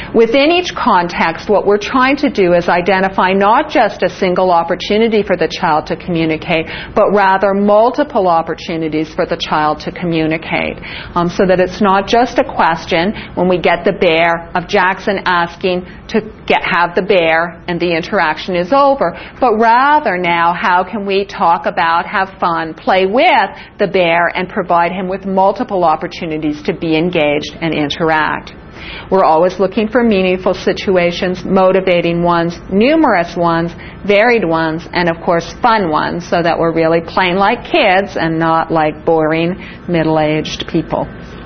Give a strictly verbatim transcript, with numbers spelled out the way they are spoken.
Within each context, what we're trying to do is identify not just a single opportunity for the child to communicate, but rather multiple opportunities for the child to communicate. Um, so that it's not just a question when we get the bear of Jackson asking to get have the bear and the interaction is over, but rather now how can we talk about, have fun, play with the bear and provide him with multiple opportunities to be engaged and interact. We're always looking for meaningful situations, motivating ones, numerous ones, varied ones, and of course fun ones, so that we're really playing like kids and not like boring middle-aged people.